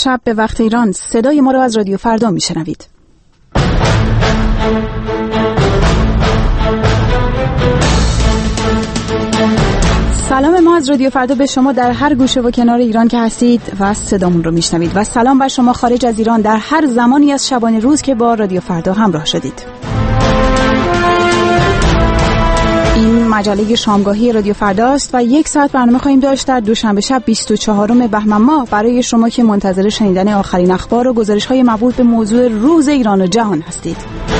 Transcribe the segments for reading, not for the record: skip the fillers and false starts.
شب به وقت ایران صدای ما را از رادیو فردا میشنوید. سلام ما از رادیو فردا به شما در هر گوشه و کنار ایران که هستید و صدامون رو میشنوید و سلام بر شما خارج از ایران در هر زمانی از شبانه روز که با رادیو فردا همراه شدید. این مجله شامگاهی رادیو فرداست و 1 ساعت برنامه خواهیم داشت در دوشنبه شب 24 بهمن ماه برای شما که منتظر شنیدن آخرین اخبار و گزارش‌های مربوط به موضوع روز ایران و جهان هستید.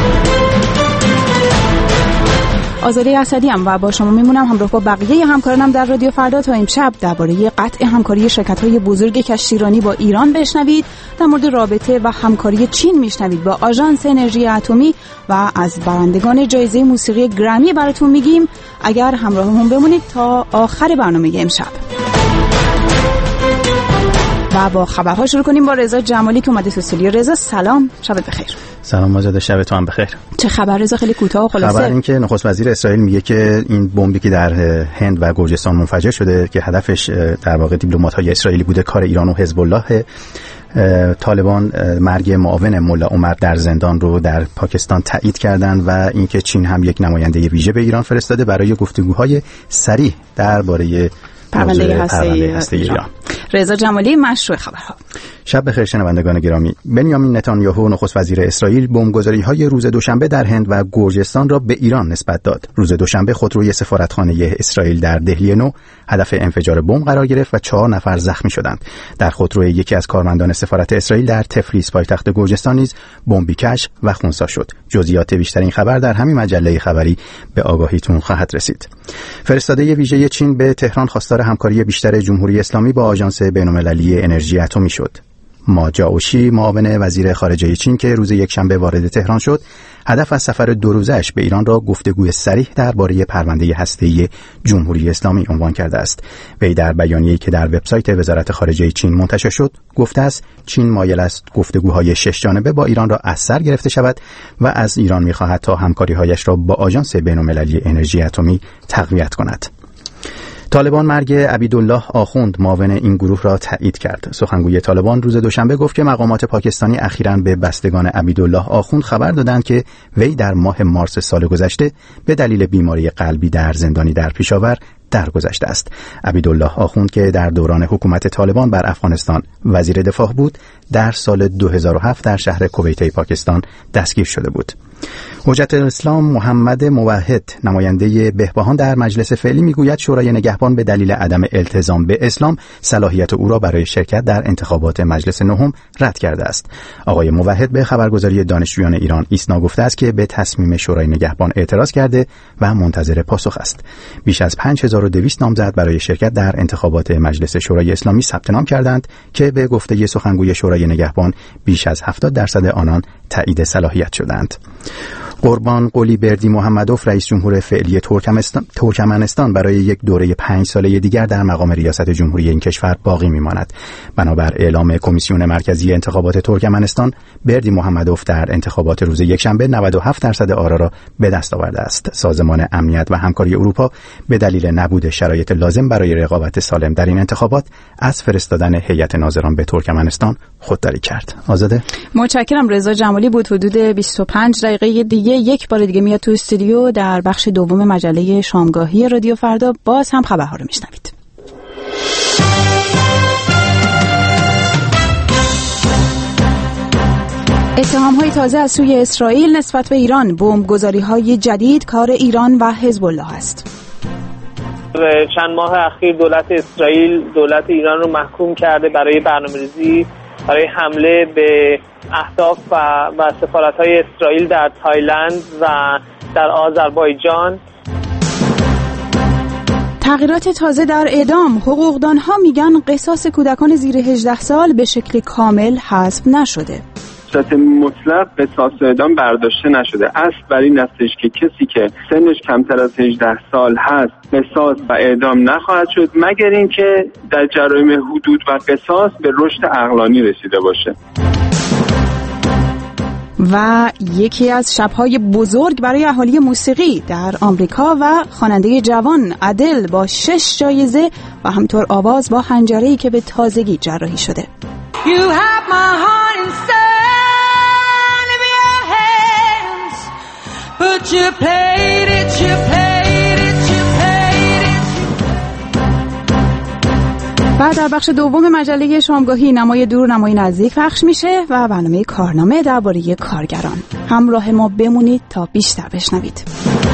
آزاده اسدیم و با شما میمونم همراه با بقیه همکارانم در رادیو فردا تا امشب درباره قطع همکاری شرکت‌های بزرگ کشتیرانی با ایران بشنوید، در مورد رابطه و همکاری چین میشنوید با آژانس انرژی اتمی و از برندگان جایزه موسیقی گرمی براتون میگیم. اگر همراهمون بمونید تا آخر برنامه امشب. و با خبرها شروع کنیم با رضا جمالی که اومده تو استودیو. رضا سلام، شبت بخیر. سلام آزاده، شب تو هم بخیر. چه خبر رضا؟ خیلی کوتاه و خلاصه. خبر این که نخست وزیر اسرائیل میگه که این بمبی که در هند و گرجستان منفجر شده که هدفش در واقع دیپلمات‌های اسرائیلی بوده کار ایران و حزب الله. طالبان مرگ معاون ملا عمر در زندان رو در پاکستان تایید کردند و اینکه چین هم یک نماینده ویژه به ایران فرستاده برای گفتگوهای صریح درباره پرونده هسته ایران. رضا جمالی، مشروع خبرها. شب بخیر شنوندگان گرامی. بنیامین نتانیاهو نخست وزیر اسرائیل بمبگذاری‌های روز دوشنبه در هند و گرجستان را به ایران نسبت داد. روز دوشنبه خودروی سفارتخانه اسرائیل در دهلی نو هدف انفجار بمب قرار گرفت و 4 نفر زخمی شدند. در خودروی یکی از کارمندان سفارت اسرائیل در تفلیس پایتخت گرجستان نیز بمبی کشف و خنثی شد. جزئیات بیشتر این خبر در همین مجله خبری به آگاهیتون خواهد رسید. فرستاده ویژه چین به تهران خواستار همکاری بیشتر جمهوری اسلامی با آژانس بین‌المللی انرژی اتمی شد. ما جاوشی، معاون وزیر خارجه چین که روز یکشنبه وارد تهران شد، هدف از سفر 2 روزه‌اش به ایران را گفتگوی صریح درباره پرونده هسته‌ای جمهوری اسلامی عنوان کرده است. وی در بیانیه‌ای که در وبسایت وزارت خارجه چین منتشر شد، گفته است چین مایل است گفتگوهای 6 جانبه با ایران را از سر گرفته شود و از ایران می‌خواهد تا همکاری‌هایش را با آژانس بین‌المللی انرژی اتمی تقویت کند. طالبان مرگ عبیدالله آخوند معاون این گروه را تایید کرد. سخنگوی طالبان روز دوشنبه گفت که مقامات پاکستانی اخیراً به بستگان عبیدالله آخوند خبر دادند که وی در ماه مارس سال گذشته به دلیل بیماری قلبی در زندانی در پیشاور درگذشته است. عبیدالله آخوند که در دوران حکومت طالبان بر افغانستان وزیر دفاع بود، در سال 2007 در شهر کویته پاکستان دستگیر شده بود. حجت الاسلام محمد موحد، نماینده بهبهان در مجلس فعلی، میگوید شورای نگهبان به دلیل عدم التزام به اسلام صلاحیت او را برای شرکت در انتخابات مجلس نهم رد کرده است. آقای موحد به خبرگزاری دانشجویان ایران ایسنا گفته است که به تصمیم شورای نگهبان اعتراض کرده و منتظر پاسخ است. بیش از 5200 نامزد برای شرکت در انتخابات مجلس شورای اسلامی ثبت نام کردند که به گفته سخنگوی شورای نگهبان بیش از 70% آنان تایید صلاحیت شدند. قربان قلی بردی محمدوف، رئیس جمهور فعلی ترکمنستان، برای یک دوره 5 ساله دیگر در مقام ریاست جمهوری این کشور باقی میماند. بنابر اعلام کمیسیون مرکزی انتخابات ترکمنستان، بردی محمدوف در انتخابات روز یکشنبه 97% آرا را به دست آورده است. سازمان امنیت و همکاری اروپا به دلیل نبود شرایط لازم برای رقابت سالم در این انتخابات از فرستادن هیئت ناظران به ترکمنستان خودداری کرد. آزاده، متشکرم. رضا جمالی بود. حدود 25 دقیقه دیگه یک بار دیگه میاد تو استودیو در بخش دوم مجله شامگاهی رادیو فردا. باز هم خبرها رو میشنوید. اتهام‌های تازه از سوی اسرائیل نسبت به ایران. بمبگذاری‌های جدید کار ایران و حزب الله است. چند ماه اخیر دولت اسرائیل دولت ایران رو محکوم کرده برای برنامه‌ریزی برای حمله به اهداف و سفارت‌های اسرائیل در تایلند و در آذربایجان. تغییرات تازه در اعدام. حقوقدانها میگن قصاص کودکان زیر 18 سال به شکل کامل حذف نشده. صورت مطلق قصاص اعدام برداشته نشده. اصل بر این استش که کسی که سنش کمتر از 18 سال هست قصاص و اعدام نخواهد شد مگر اینکه در جرایم حدود و قصاص به رشد عقلانی رسیده باشه. و یکی از شب‌های بزرگ برای اهالی موسیقی در آمریکا و خواننده جوان ادل با 6 جایزه و همطور آواز با حنجره‌ای که به تازگی جراحی شده. You have But you paid it, you paid it, you paid it. بعد در بخش دوم مجله شامگاهی نمای دور نمای نزدیک پخش میشه و برنامه کارنامه درباره کارگران. همراه ما بمونید تا بیشتر بشنوید.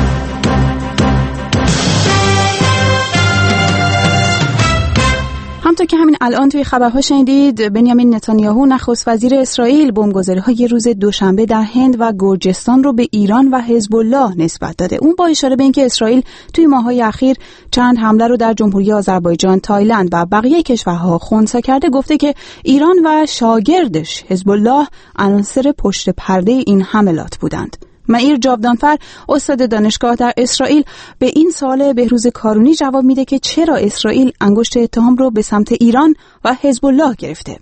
همونطور که همین الان توی خبرها شنیدید، بنیامین نتانیاهو نخست وزیر اسرائیل بمبگذاری‌های روز دوشنبه در هند و گرجستان رو به ایران و حزب الله نسبت داده. اون با اشاره به اینکه اسرائیل توی ماه‌های اخیر چند حمله رو در جمهوری آذربایجان، تایلند و بقیه کشورها خنثی کرده، گفته که ایران و شاگردش حزب الله عناصر پشت پرده این حملات بودند. معیر جاودانفر استاد دانشگاه در اسرائیل به این سوال بهروز کارونی جواب میده که چرا اسرائیل انگشت اتهام رو به سمت ایران و حزب الله گرفته.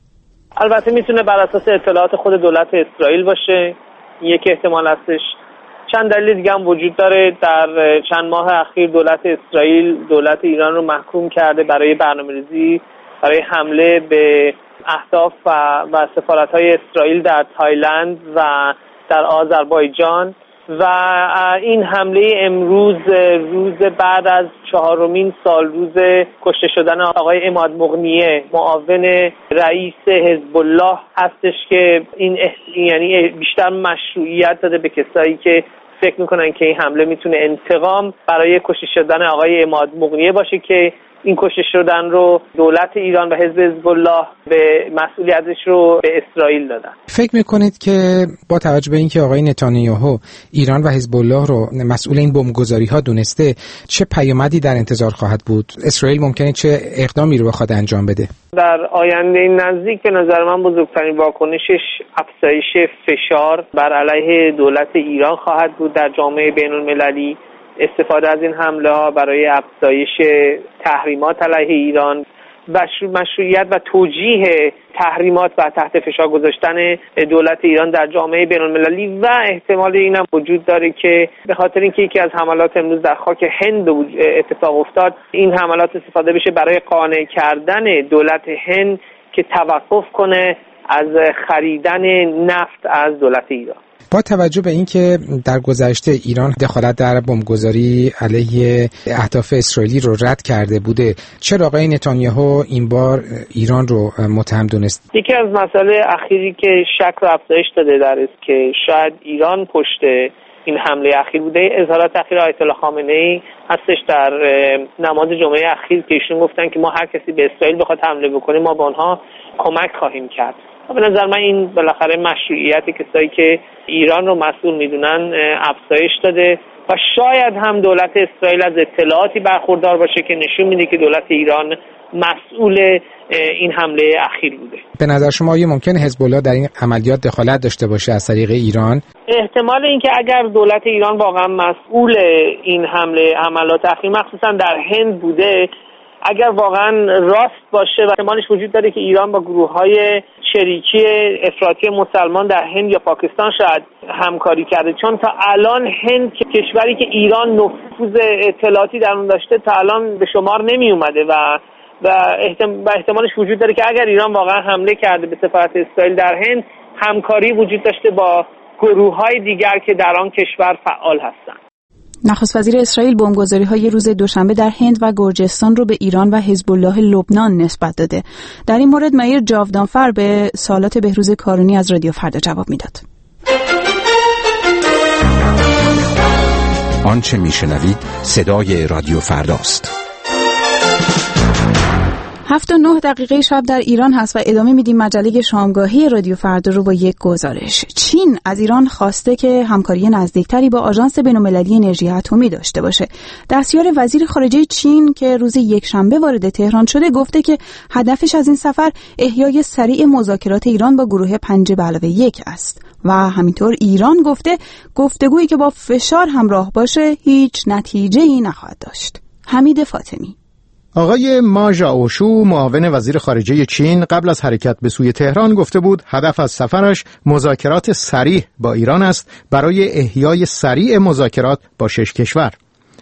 البته میتونه بر اساس اطلاعات خود دولت اسرائیل باشه، یک احتمال هستش. چند دلیل دیگه هم وجود داره. در چند ماه اخیر دولت اسرائیل دولت ایران رو محکوم کرده برای برنامه‌ریزی برای حمله به اهداف و سفارت‌های اسرائیل در تایلند و در آذربایجان و این حمله امروز روز بعد از 4مین سال روز کشته شدن آقای عماد مغنیه معاون رئیس حزب الله هستش که این یعنی بیشتر مشروعیت داده به کسایی که فکر میکنن که این حمله میتونه انتقام برای کشته شدن آقای عماد مغنیه باشه که این کشته شدن رو دولت ایران و حزب الله به مسئولیتش رو به اسرائیل دادن. فکر میکنید که با توجه به اینکه آقای نتانیاهو ایران و حزب الله رو مسئول این بمبگذاری‌ها دونسته، چه پیامدی در انتظار خواهد بود؟ اسرائیل ممکنه چه اقدامی رو بخواد انجام بده؟ در آینده نزدیک به نظر من بزرگترین واکنشش افزایش فشار بر علیه دولت ایران خواهد بود در جامعه بین‌المللی. استفاده از این حمله ها برای افزایش تحریمات علیه ایران، مشروعیت و توجیه تحریمات و تحت فشار گذاشتن دولت ایران در جامعه بین‌المللی و احتمال این هم وجود داره که به خاطر اینکه یکی از حملات امروز در خاک هند اتفاق افتاد، این حملات استفاده بشه برای قانع کردن دولت هند که توقف کنه از خریدن نفت از دولت ایران. با توجه به اینکه در گذشته ایران دخالت در بمبگذاری علیه اهداف اسرائیلی رو رد کرده بوده، چرا آقای نتانیاهو این بار ایران رو متهم دونست؟ یکی از مسائل اخیری که شک رو افزایش داده در است که شاید ایران پشت این حمله اخیر بوده. اظهارات اخیر آیت الله خامنه‌ای هستش در نماز جمعه اخیر که ایشون گفتن که ما هر کسی به اسرائیل بخواد حمله بکنه ما به آنها کمک خواهیم کرد. به نظر من این بالاخره مشروعیت کسایی که ایران رو مسئول میدونن افزایش داده و شاید هم دولت اسرائیل از اطلاعاتی برخوردار باشه که نشون میده که دولت ایران مسئول این حمله اخیر بوده. به نظر شما آیا ممکنه حزب الله در این عملیات دخالت داشته باشه از طریق ایران؟ احتمال اینکه اگر دولت ایران واقعا مسئول این حملات اخیر مخصوصا در هند بوده، اگر واقعا راست باشه و احتمالش وجود داره که ایران با گروه‌های شریکی افراطی مسلمان در هند یا پاکستان شاید همکاری کرده، چون تا الان هند که کشوری که ایران نفوذ اطلاعاتی در اون داشته تا الان به شمار نمی اومده و احتمالش وجود داره که اگر ایران واقعا حمله کرده به سفارت اسرائیل در هند، همکاری وجود داشته با گروه‌های دیگر که در آن کشور فعال هستند. نخست وزیر اسرائیل بمبگذاری‌های روز دوشنبه در هند و گرجستان رو به ایران و حزب الله لبنان نسبت داده. در این مورد معیر جاودانفر به سوالات بهروز کارونی از رادیو فردا جواب میداد. آنچه میشنوید صدای رادیو فرداست. 7:09 شب در ایران هست و ادامه میدیم مجله شامگاهی رادیو فردا رو با یک گزارش. چین از ایران خواسته که همکاری نزدیکتری با آژانس بین‌المللی انرژی اتمی داشته باشه. دستیار وزیر خارجه چین که روز یکشنبه وارد تهران شده گفته که هدفش از این سفر احیای سریع مذاکرات ایران با گروه 5+1 است و همینطور ایران گفته گفتگویی که با فشار همراه باشه هیچ نتیجه‌ای نخواهد داشت. حمید فاطمی. آقای ما ژائوشو معاون وزیر خارجه چین قبل از حرکت به سوی تهران گفته بود هدف از سفرش مذاکرات سریع با ایران است برای احیای سریع مذاکرات با 6 کشور.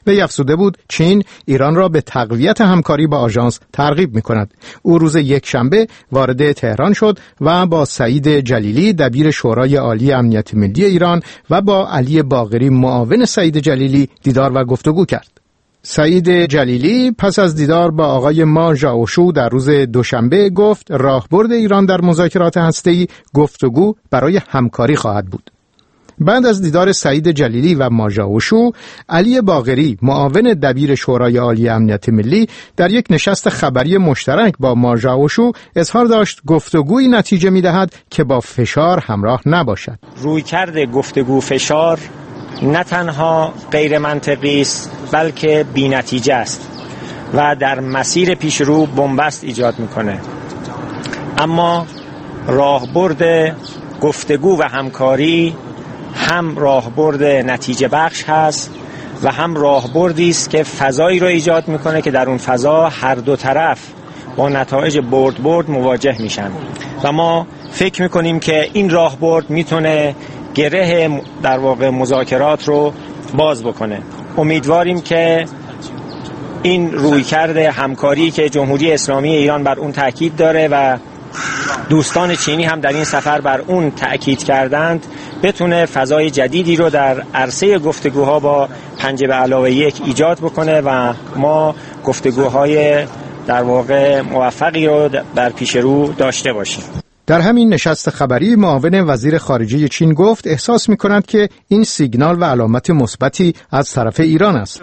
وی افزوده بود چین ایران را به تقویت همکاری با آژانس ترغیب می‌کند. او روز یکشنبه وارد تهران شد و با سعید جلیلی دبیر شورای عالی امنیت ملی ایران و با علی باقری معاون سعید جلیلی دیدار و گفتگو کرد. سعید جلیلی پس از دیدار با آقای ما ژائوشو در روز دوشنبه گفت راهبرد ایران در مذاکرات هسته‌ای گفتگو برای همکاری خواهد بود. بعد از دیدار سعید جلیلی و ما ژائوشو، علی باقری معاون دبیر شورای عالی امنیت ملی در یک نشست خبری مشترک با ما ژائوشو اظهار داشت گفتگویی نتیجه می‌دهد که با فشار همراه نباشد. رویکرد گفتگو فشار نه تنها غیر منطقی است بلکه بی‌نتیجه است و در مسیر پیشرو بنبست ایجاد می‌کنه. اما راهبرد گفتگو و همکاری هم راهبرد نتیجه بخش هست و هم راهبردی است که فضایی رو ایجاد میکنه که در اون فضا هر دو طرف با نتایج برد مواجه میشن و ما فکر میکنیم که این راهبرد میتونه گره در واقع مذاکرات رو باز بکنه. امیدواریم که این رویکرد همکاری که جمهوری اسلامی ایران بر اون تاکید داره و دوستان چینی هم در این سفر بر اون تأکید کردند بتونه فضای جدیدی رو در عرصه گفتگوها با 5+1 ایجاد بکنه و ما گفتگوهای در واقع موفقی رو در پیش رو داشته باشیم. در همین نشست خبری معاون وزیر خارجه چین گفت احساس می‌کند که این سیگنال و علامت مثبتی از طرف ایران است.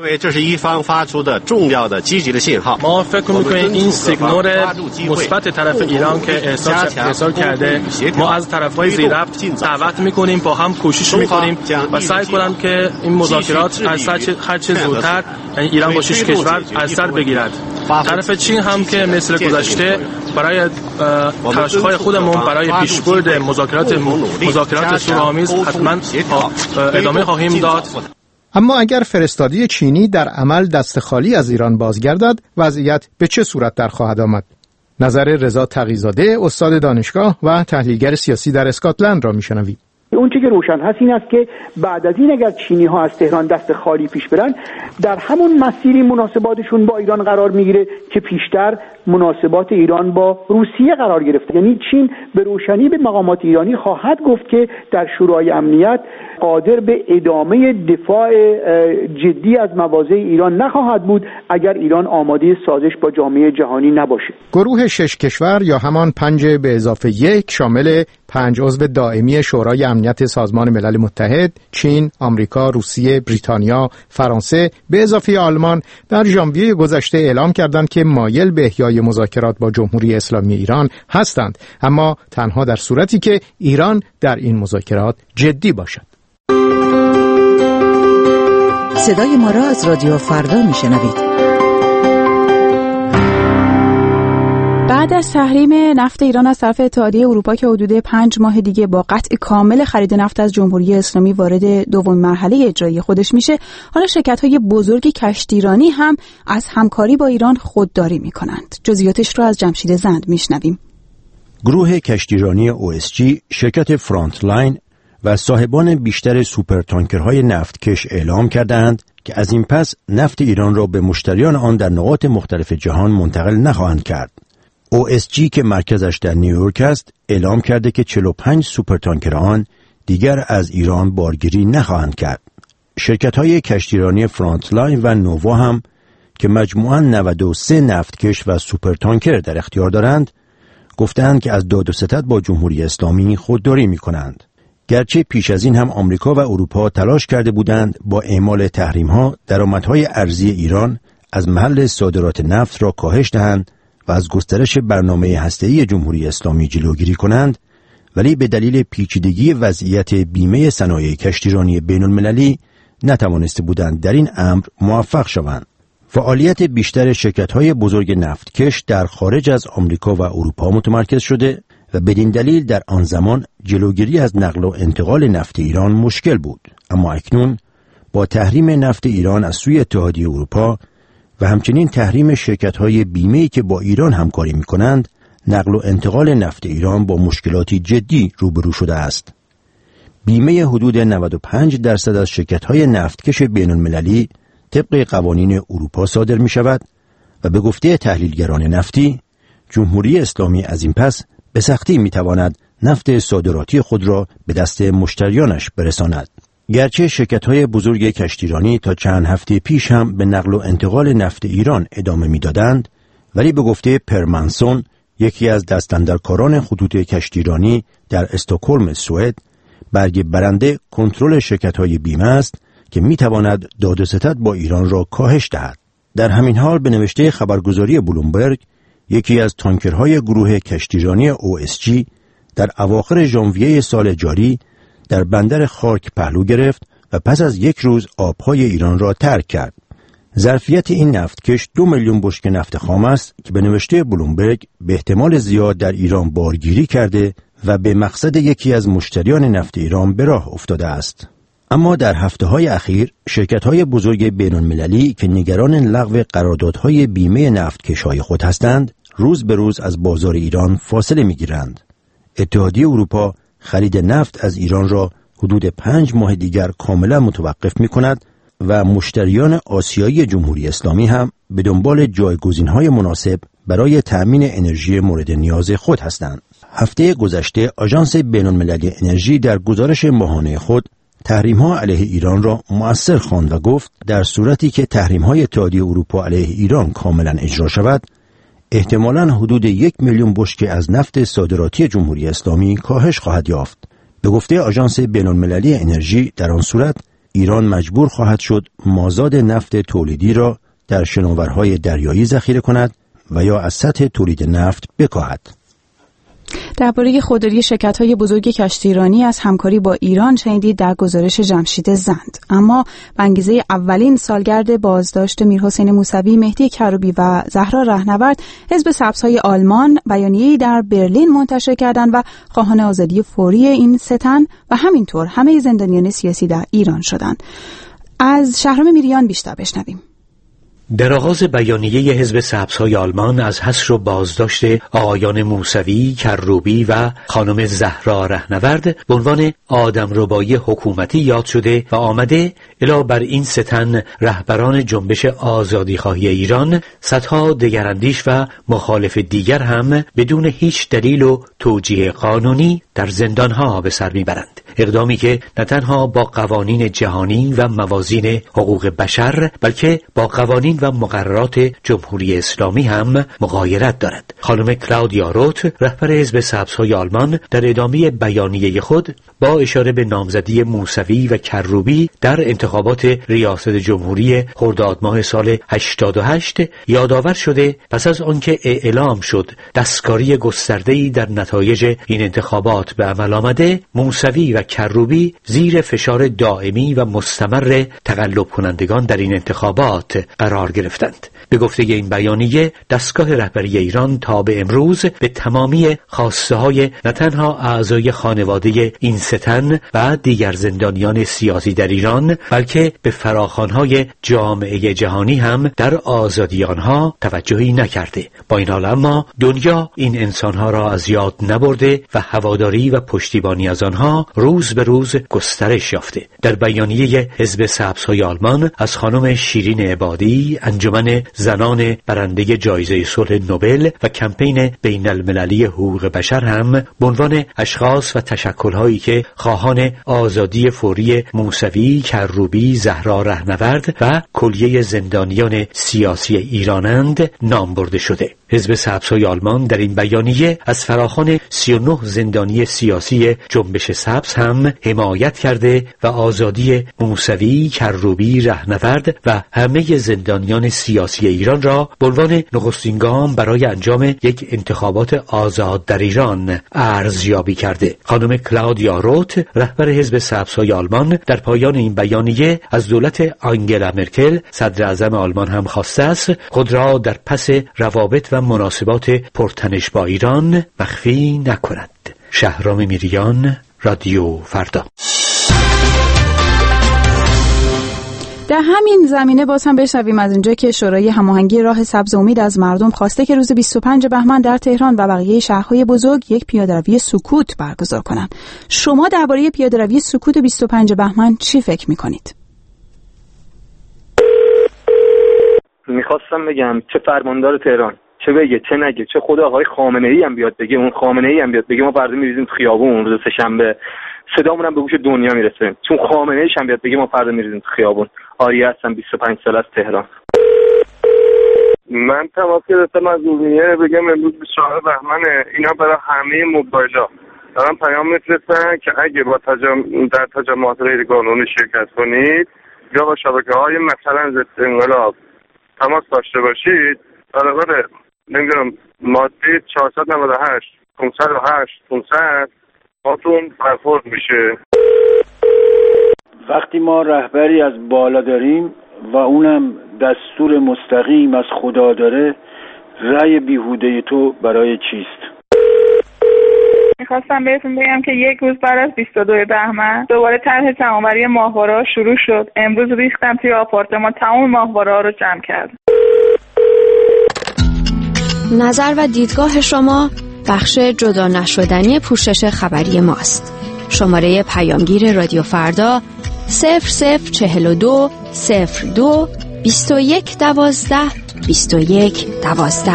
ما فکر می‌کنیم این سیگنال مثبت طرف ایران که ارسال کرده. ما از طرف‌های زیرربط دعوت می‌کنیم با هم کوشش می‌کنیم و سعی کنیم که این مذاکرات از هر چه زودتر یعنی ایران با 6 کشور از سر بگیرد. طرف چین هم که مثل گذشته برای تلاش‌های خودمون برای پیشبرد مذاکرات صلح‌آمیز حتما ادامه خواهیم داد. اما اگر فرستادی چینی در عمل دست خالی از ایران بازگردد وضعیت به چه صورت در خواهد آمد؟ نظر رضا تقی‌زاده استاد دانشگاه و تحلیلگر سیاسی در اسکاتلند را میشنوید. اون چیزی که روشن هست این است که بعد از این اگر چینی ها از تهران دست خالی پیش برن در همون مسیری مناسباتشون با ایران قرار میگیره که پیشتر مناسبات ایران با روسیه قرار گرفته. یعنی چین به روشنی به مقامات ایرانی خواهد گفت که در شورای امنیت قادر به ادامه دفاع جدی از مواضع ایران نخواهد بود اگر ایران آماده سازش با جامعه جهانی نباشه. گروه 6 کشور یا همان 5+1 شامل 5 عضو دائمی شورای امنیت سازمان ملل متحد، چین، آمریکا، روسیه، بریتانیا، فرانسه به اضافه آلمان در ژانویه گذشته اعلام کردند که مایل به احیای مذاکرات با جمهوری اسلامی ایران هستند، اما تنها در صورتی که ایران در این مذاکرات جدی باشد. صدای ما را از رادیو فردا میشنوید. بعد از تحریم نفت ایران از طرف اتحادیه اروپا که حدود 5 ماه دیگه با قطع کامل خرید نفت از جمهوری اسلامی وارد دومین مرحله اجرایی خودش میشه، حالا شرکت‌های بزرگ کشتیرانی هم از همکاری با ایران خودداری میکنند. جزئیاتش رو از جمشید زند میشنویم. گروه کشتیرانی OSG، شرکت فرانت لاین و صاحبان بیشتر سوپر تانکرهای نفتکش اعلام کردند که از این پس نفت ایران را به مشتریان آن در نقاط مختلف جهان منتقل نخواهند کرد. OSG که مرکزش در نیویورک است اعلام کرده که 45 سوپر تانکر آن دیگر از ایران بارگیری نخواهند کرد. شرکت‌های کشتیرانی فرانت لاین و نووا هم که مجموعاً 93 نفتکش و سوپر تانکر در اختیار دارند گفتند که از داد و ستد با جمهوری اسلامی خودداری می‌کنند. گرچه پیش از این هم آمریکا و اروپا تلاش کرده بودند با اعمال تحریم‌ها درآمدهای ارزی ایران از محل صادرات نفت را کاهش دهند و از گسترش برنامه هسته‌ای جمهوری اسلامی جلوگیری کنند، ولی به دلیل پیچیدگی وضعیت بیمه صنایع کشتیرانی بین‌المللی نتوانسته بودند در این امر موفق شوند. فعالیت بیشتر شرکت‌های بزرگ نفتکش در خارج از آمریکا و اروپا متمرکز شده و بدین دلیل در آن زمان جلوگیری از نقل و انتقال نفت ایران مشکل بود. اما اکنون با تحریم نفت ایران از سوی اتحادیه اروپا و همچنین تحریم شرکت‌های بیمه‌ای که با ایران همکاری می‌کنند، نقل و انتقال نفت ایران با مشکلاتی جدی روبرو شده است. بیمه حدود 95% از شرکت‌های نفتکش بین‌المللی طبق قوانین اروپا صادر می شود و به گفته تحلیلگران نفتی، جمهوری اسلامی از این پس به سختی می تواند نفت صادراتی خود را به دست مشتریانش برساند. گرچه شرکت‌های بزرگ کشتیرانی تا چند هفته پیش هم به نقل و انتقال نفت ایران ادامه می‌دادند، ولی به گفته پرمنسون، یکی از دستاندرکاران خطوط کشتیرانی در استکهلم سوئد، برگ برنده کنترل شرکت‌های بیمه است که می‌تواند داد و ستد با ایران را کاهش دهد. در همین حال به نوشته خبرگزاری بلومبرگ، یکی از تانکرهای گروه کشتیرانی OSG در اواخر ژانویه سال جاری در بندر خارک پهلو گرفت و پس از یک روز آبهای ایران را ترک کرد. ظرفیت این نفتکش 2 میلیون بشکه نفت خام است که به نوشته بلومبرگ به احتمال زیاد در ایران بارگیری کرده و به مقصد یکی از مشتریان نفت ایران به راه افتاده است. اما در هفته‌های اخیر شرکت‌های بزرگ بین‌المللی که نگران لغو قراردادهای بیمه نفتکش‌های خود هستند، روز به روز از بازار ایران فاصله می‌گیرند. اتحادیه اروپا خرید نفت از ایران را حدود 5 ماه دیگر کاملا متوقف می‌کند و مشتریان آسیایی جمهوری اسلامی هم به دنبال جایگزین‌های مناسب برای تأمین انرژی مورد نیاز خود هستند. هفته گذشته آژانس بین‌المللی انرژی در گزارش ماهانه خود تحریم‌ها علیه ایران را مؤثر خواند و گفت در صورتی که تحریم‌های اتحادیه اروپا علیه ایران کاملا اجرا شود، احتمالاً حدود 1 میلیون بشکه از نفت صادراتی جمهوری اسلامی کاهش خواهد یافت. به گفته آژانس بین‌المللی انرژی در آن صورت ایران مجبور خواهد شد مازاد نفت تولیدی را در شناورهای دریایی ذخیره کند و یا از سطح تولید نفت بکاهد. درباره خودداری شرکت‌های بزرگ کشتیرانی از همکاری با ایران شنیدید در گزارش جمشید زند. اما به انگیزه اولین سالگرد بازداشت میرحسین موسوی، مهدی کروبی و زهرا رهنورد، حزب سبزهای آلمان بیانیه‌ای در برلین منتشر کردند و خواهان آزادی فوری این سه تن و همینطور همه زندانیان سیاسی در ایران شدند. از شهرام میریان بیشتر بشنویم. در آغاز بیانیه حزب سبزهای آلمان از حصر و بازداشت آقایان موسوی، کروبی و خانم زهرا رهنورد به عنوان آدمربایی حکومتی یاد شده و آمده الا بر این سه تن رهبران جنبش آزادیخواهی ایران صدها دگراندیش و مخالف دیگر هم بدون هیچ دلیل و توجیه قانونی در زندانها به سر میبرند. اقدامی که نه تنها با قوانین جهانی و موازین حقوق بشر بلکه با قوانین و مقررات جمهوری اسلامی هم مغایرت دارد. خانم کلاودیا روت، رهبر حزب سبزهای آلمان، در ادامه بیانیه خود با اشاره به نامزدی موسوی و کروبی در انتخابات ریاست جمهوری خرداد ماه سال 88 یادآور شده پس از آنکه اعلام شد دستکاری گسترده‌ای در نتایج این انتخابات به عمل آمده، موسوی و کروبی زیر فشار دائمی و مستمر تقلب کنندگان در این انتخابات قرار گرفتند. به گفته این بیانیه، دستگاه رهبری ایران تا به امروز به تمامی خواسته های نه تنها اعضای خانواده این سه تن و دیگر زندانیان سیاسی در ایران بلکه به فراخوان‌های جامعه جهانی هم در آزادی آنها توجهی نکرده. با این حال اما دنیا این انسانها را از یاد نبرده و هواداری و پشتیبانی از آنها روز به روز گسترش یافته. در بیانیه حزب سبزهای آلمان از خانم شیرین عبادی، انجمن زنان برنده جایزه صلح نوبل و کمپین بین المللی حقوق بشر هم به عنوان اشخاص و تشکل‌هایی که خواهان آزادی فوری موسوی، کروبی، زهرا رهنورد و کلیه زندانیان سیاسی ایرانند نام برده شده. حزب سبزهای آلمان در این بیانیه از فراخوان 39 زندانی سیاسی جنبش سبز هم حمایت کرده و آزادی موسوی، کروبی، رهنورد و همه زندانیان سیاسی ایران را به عنوان نخستین گام برای انجام یک انتخابات آزاد در ایران ارزیابی کرده. خانم کلاودیا روت، رهبر حزب سبزهای آلمان، در پایان این بیانیه از دولت آنگلا مرکل، صدر اعظم آلمان هم خواسته است خود را در پس روابط و مناسبات پرتنش با ایران مخفی نکند. شهرام میریان، رادیو فردا. در همین زمینه باز هم بشنویم از اینجا که شورای هماهنگی راه سبز امید از مردم خواسته که روز 25 بهمن در تهران و بقیه شهرهای بزرگ یک پیاده‌روی سکوت برگزار کنند. شما درباره پیاده‌روی سکوت 25 بهمن چی فکر می‌کنید؟ میخواستم بگم چه فرماندار تهران چه بگه چه نگه، چه خود آقای خامنه‌ای هم بیاد بگه، اون خامنه‌ای هم بیاد بگه ما فردا میریزیم تو خیابون روز سه‌شنبه، صدامون هم به گوش دنیا میرسه. چون خامنه‌ایش هم بیاد بگه ما فردا میریزیم تو خیابون. آریه هستم 25 سال از تهران. من تماس گرفتم از ارومیه بگم امروز 24 بهمنه، اینا برای همه موبایل‌ها دارن پیام میفرستن که اگه با در تجمعات غیرقانونی شرکت کنید یا با شبکه‌های مثلا ضد انقلاب تماس داشته باشید، برابر نمیدونم ماده 498 508 500 باتون برخورد میشه. وقتی ما رهبری از بالا داریم و اونم دستور مستقیم از خدا داره، رأی بیهوده تو برای چیست؟ میخواستم بهتون بگم که یک روز بعد از 22 بهمن دوباره طرح تمام‌آوری ماهواره‌ها شروع شد. امروز ریختم توی آپارتمان، تمام ماهواره‌ها رو جمع کردم. نظر و دیدگاه شما بخش جدا نشدنی پوشش خبری ماست. شماره پیامگیر رادیو فردا 0042 02 21 12 21 12.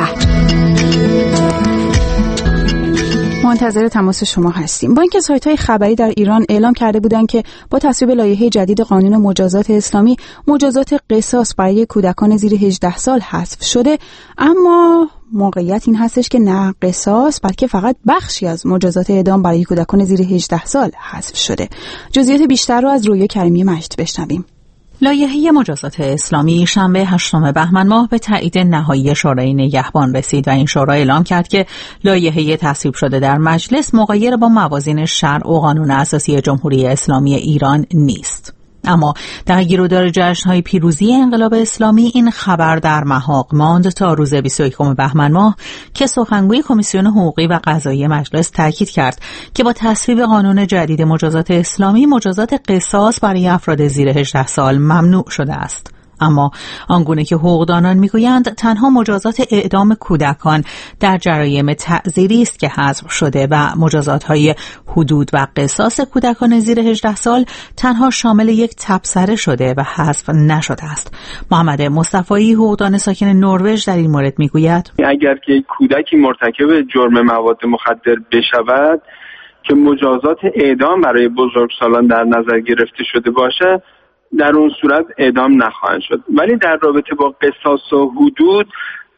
منتظر تماس شما هستیم. با اینکه سایت‌های خبری در ایران اعلام کرده بودند که با تصویب لایحه جدید قانون مجازات اسلامی مجازات قصاص برای کودکان زیر 18 سال حذف شده، اما موقعیت این هستش که نه قصاص بلکه فقط بخشی از مجازات اعدام برای کودکان زیر 18 سال حذف شده. جزئیات بیشتر رو از رویا کریمی مجد بشنویم. لایحه مجازات اسلامی شنبه 8 بهمن ماه به تایید نهایی شورای نگهبان رسید و این شورا اعلام کرد که لایحه تصویب شده در مجلس مغایر با موازین شرع و قانون اساسی جمهوری اسلامی ایران نیست. اما در گیرودار جشن‌های پیروزی انقلاب اسلامی این خبر در محاق ماند تا روز 21 بهمن ماه که سخنگوی کمیسیون حقوقی و قضایی مجلس تاکید کرد که با تصویب قانون جدید مجازات اسلامی مجازات قصاص برای افراد زیر 18 سال ممنوع شده است. اما آنگونه که حقوقدانان میگویند تنها مجازات اعدام کودکان در جرایم تعزیری است که حذف شده و مجازات‌های حدود و قصاص کودکان زیر 18 سال تنها شامل یک تبصره شده و حذف نشده است. محمد مصطفی حقوقدان ساکن نروژ در این مورد میگوید اگر که کودکی مرتکب جرم مواد مخدر بشود که مجازات اعدام برای بزرگسالان در نظر گرفته شده باشه، در اون صورت اعدام نخواهند شد. ولی در رابطه با قصاص و حدود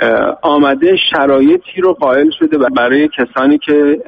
آمده شرایطی رو قائل شده برای کسانی که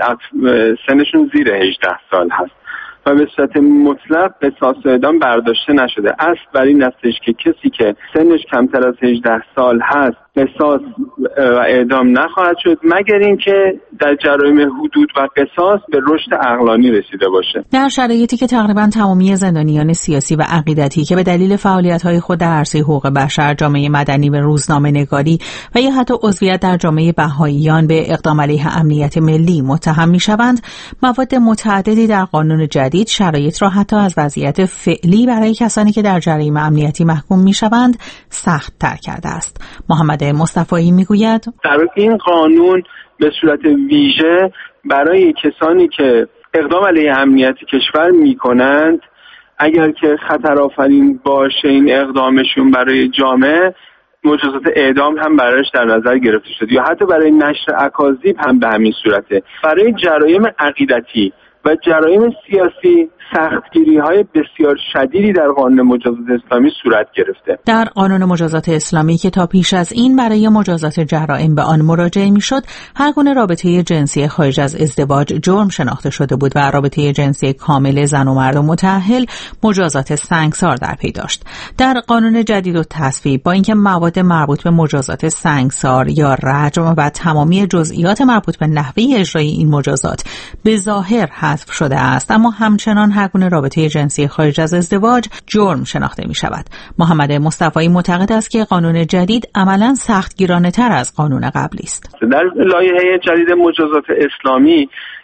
سنشون زیر 18 سال هست و به صورت مطلق قصاص و اعدام برداشته نشده. اصل بر این هستش که کسی که سنش کمتر از 18 سال هست قصاص و اعدام نخواهد شد مگر اینکه در جرایم حدود و قصاص به رشد عقلانی رسیده باشه. در شرایطی که تقریبا تمامی زندانیان سیاسی و عقیدتی که به دلیل فعالیت‌های خود در عرصه حقوق بشر، جامعه مدنی و روزنامه‌نگاری و یا حتی عضویت در جامعه بهائیان به اقدام علیه امنیت ملی متهم می‌شوند، مواد متعددی در قانون جدید شرایط را حتی از وضعیت فعلی برای کسانی که در جرایم امنیتی محکوم می‌شوند سخت‌تر کرده است. محمد مصطفی میگوید در این قانون به صورت ویژه برای کسانی که اقدام علیه امنیت کشور میکنند، اگر که خطرآفرین باشه این اقدامشون برای جامعه، مجازات اعدام هم برایش در نظر گرفته شده یا حتی برای نشر اکاذیب هم به همین صورته. برای جرایم عقیدتی و جرایم سیاسی سختگیری‌های بسیار شدیدی در قانون مجازات اسلامی صورت گرفته. در قانون مجازات اسلامی که تا پیش از این برای مجازات جرائم به آن مراجعه می‌شد، هر گونه رابطه جنسی خارج از ازدواج جرم شناخته شده بود و رابطه جنسی کامل زن و مرد متأهل مجازات سنگسار در پی داشت. در قانون جدید و تصویب با اینکه مواد مربوط به مجازات سنگسار یا رجم و تمامی جزئیات مربوط به نحوه اجرای این مجازات به ظاهر حذف شده است، اما همچنان هر گونه رابطه جنسی خارج از ازدواج جرم شناخته می شود. محمد مصطفی معتقد است که قانون جدید عملاً سختگیرانه تر از قانون قبلی است. در لایحه جدید مجازات اسلامی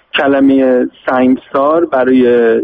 کلمه سنگسار برای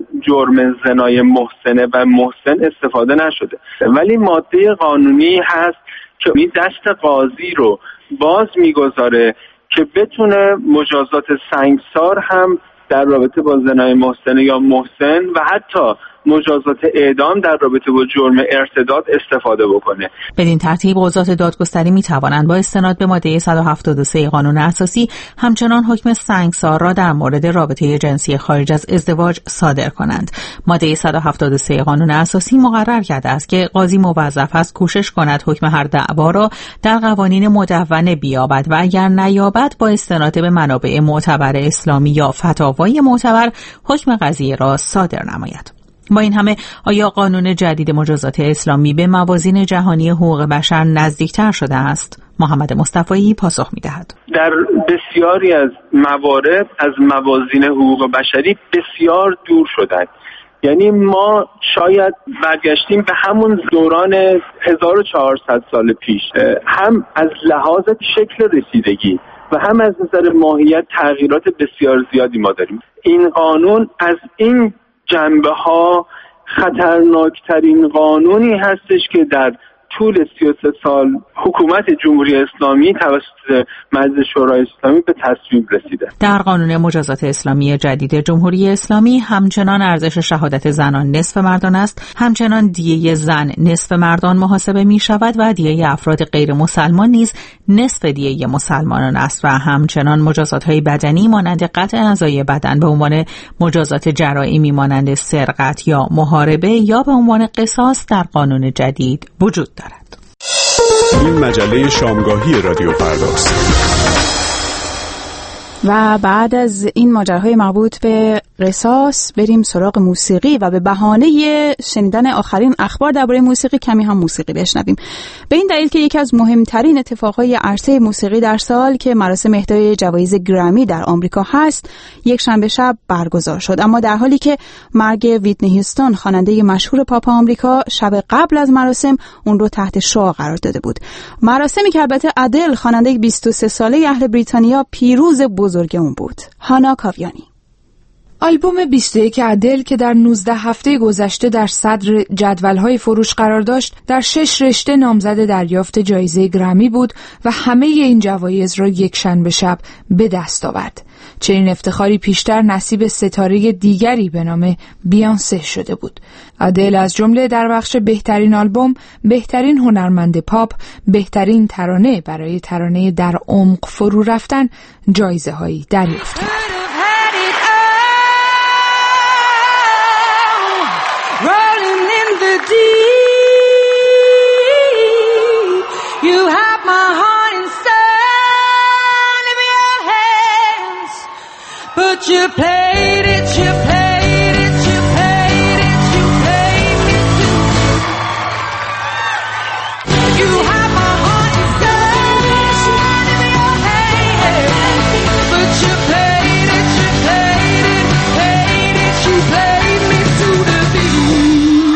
جرم زنای محسنه و محسن استفاده نشده، ولی ماده قانونی هست که این دست قاضی رو باز میگذاره که بتونه مجازات سنگسار هم در رابطه با زنای محسن یا محسن و حتی مجازات اعدام در رابطه با جرم ارتداد استفاده بکنه. بدین ترتیب قضات دادگستری می توانند با استناد به ماده 173 قانون اساسی همچنان حکم سنگسار را در مورد رابطه جنسی خارج از ازدواج صادر کنند. ماده 173 قانون اساسی مقرر کرده است که قاضی موظف است کوشش کند حکم هر دعوا را در قوانین مدون بیابد و اگر نیابد با استناد به منابع معتبر اسلامی یا فتاوای معتبر حکم قضیه را صادر نماید. با این همه آیا قانون جدید مجازات اسلامی به موازین جهانی حقوق بشر نزدیکتر شده است؟ محمد مصطفی پاسخ می‌دهد. در بسیاری از موارد از موازین حقوق بشری بسیار دور شدند. یعنی ما شاید برگشتیم به همون دوران 1400 سال پیش، هم از لحاظ شکل رسیدگی و هم از نظر ماهیت تغییرات بسیار زیادی ما داریم. این قانون از این جنبه ها خطرناکترین قانونی هستش که در طول 33 سال حکومت جمهوری اسلامی توسط مجلس شورای اسلامی به تصویب رسیده. در قانون مجازات اسلامی جدید جمهوری اسلامی همچنان ارزش شهادت زنان نصف مردان است، همچنان دیه زن نصف مردان محاسبه می شود و دیه افراد غیر مسلمان نیز نصف دیه مسلمانان است و همچنان مجازات های بدنی مانند قطع اعضای بدن به عنوان مجازات جرائمی مانند سرقت یا محاربه یا به عنوان قصاص در قانون جدید وجود دارد. این مجله شامگاهی رادیو فرداست. و بعد از این ماجراهای مربوط به قصاص بریم سراغ موسیقی و به بهانه شنیدن آخرین اخبار درباره موسیقی کمی هم موسیقی بشنویم. به این دلیل که یکی از مهمترین اتفاقهای عرصه موسیقی در سال که مراسم اهدای جوایز گرمی در آمریکا هست، یک شنبه شب برگزار شد. اما در حالی که مرگ ویتنی هیوستون خواننده مشهور پاپ آمریکا شب قبل از مراسم اون رو تحت شعاع قرار داده بود. مراسمی که البته ادل خواننده 23 ساله اهل بریتانیا پیروز بزرگ اون بود. هانا کاویانی. آلبوم 21 ادل که در 19 هفته گذشته در صدر جدول‌های فروش قرار داشت، در 6 رشته نامزد دریافت جایزه گرمی بود و همه این جوایز را یک شنبه شب به دست آورد. چنین افتخاری پیشتر نصیب ستاره دیگری به نام بیانسه شده بود. ادل از جمله در بخش بهترین آلبوم، بهترین هنرمند پاپ، بهترین ترانه برای ترانه در عمق فرو رفتن جایزه‌هایی دریافت کرد. You have my heart inside of your hands, but you played it, you played it, you played it, you played me too. You have my heart inside of your hands, but you played it, you played it, played it, you played me to the beat.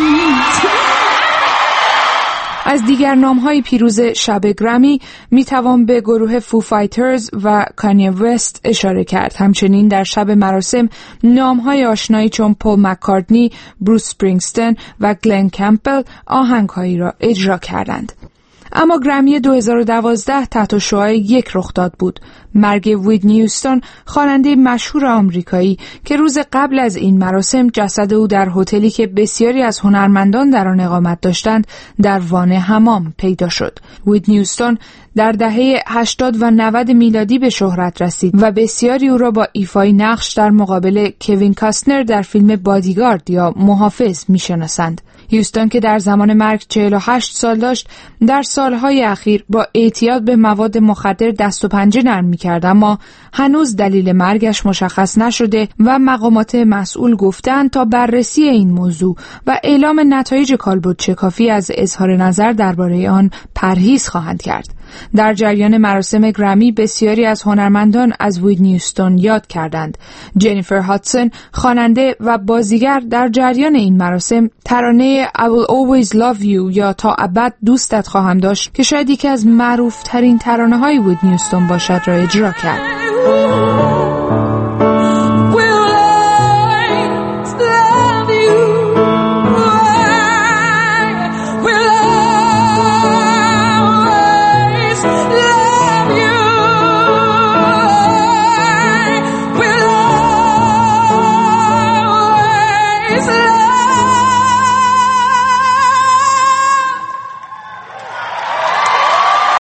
از دیگر نام‌های پیروز شب گرمی میتوان به گروه فو فایترز و کانیه وست اشاره کرد. همچنین در شب مراسم نام‌های آشنایی چون پول مککارتنی، بروس اسپرینگستین و گلن کمپبل آهنگ‌هایی را اجرا کردند. اما گرمی 2012 تحت شعاع یک رخداد بود: مرگ ویتنی هیوستون، خواننده مشهور آمریکایی که روز قبل از این مراسم جسد او در هتلی که بسیاری از هنرمندان در آن اقامت داشتند در وان حمام پیدا شد. ویتنی هیوستون در دهه 80 و 90 میلادی به شهرت رسید و بسیاری او را با ایفای نقش در مقابل کوین کاستنر در فیلم بادیگارد یا محافظ میشناسند. هیوستون که در زمان مرگ 48 سال داشت، در سالهای اخیر با اعتیاد به مواد مخدر دست و پنجه نرم می‌کرد، اما هنوز دلیل مرگش مشخص نشده و مقامات مسئول گفتند تا بررسی این موضوع و اعلام نتایج کالبد شکافی از اظهار نظر درباره آن پرهیز خواهند کرد. در جریان مراسم گرمی بسیاری از هنرمندان از ویتنی هیوستون یاد کردند. جنیفر هاتسون، خواننده و بازیگر، در جریان این مراسم ترانه I will always love you یا تا ابد دوستت خواهم داشت که شاید یکی از معروف ترین ترانه های ویتنی هیوستون باشد را اجرا کرد.